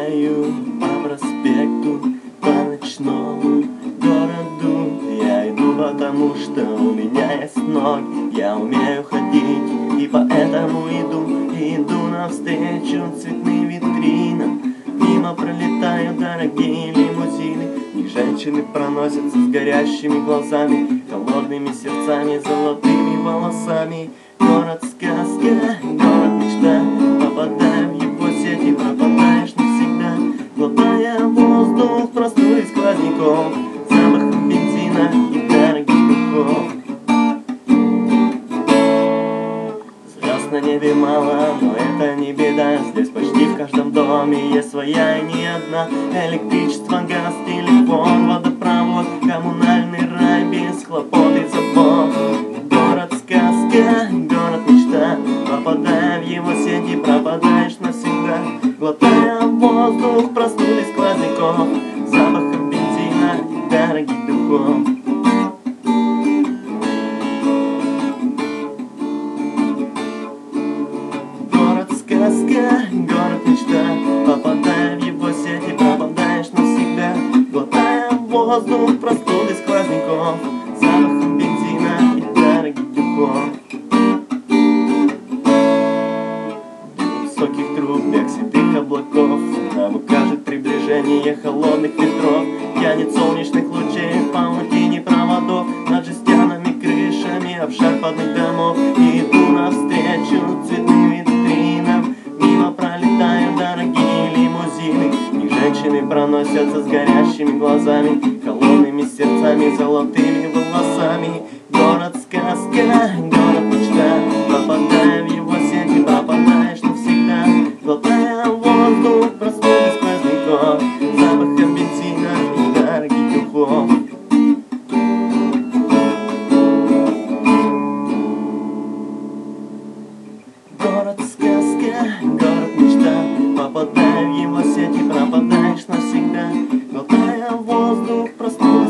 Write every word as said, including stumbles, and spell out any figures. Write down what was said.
Гуляю по проспекту, по ночному городу. Я иду потому, что у меня есть ноги, я умею ходить, и поэтому иду, и иду навстречу цветным витринам. Мимо пролетают дорогие лимузины, в них женщины проносятся с горящими глазами, холодными сердцами, золотыми волосами. Город сказка, город мечта, попадая в его сети, пропадаешь навсегда. Глотая воздух простой из сквозняков, запахом бензина и дорогих духов. Звезд на небе мало, но это не беда. Здесь почти в каждом доме есть своя и не одна. Электричество, газ, телефон, водопровод, коммунальный рай без хлопот и забот. Город сказка, город мечта, попадая в его сети, пропадаешь навсегда. Глотая воздух простой из сквозняков, запахом бензина и дорогих духов. Город сказка, город мечта, попадая в его сети, пропадаешь навсегда. Глотая воздух простой из сквозняков, запахом бензина и дорогих духов. Высоких труб, бег седых облаков нам укажет приближение холодных ветров. Тянет солнечных лучей в паутине проводов над жестяными крышами обшарпанных домов. И иду навстречу цветным витринам, мимо пролетают дорогие лимузины, в них женщины проносятся с горящими глазами, холодными сердцами, золотыми волосами. Город сказка, город мечта, попадая в его сети, пропадаешь навсегда. Глотая воздух простой из сквозняков, запахом бензина и дорогих духов. Город сказка, город мечта, попадая в его сети, пропадаешь навсегда. Глотая воздух простой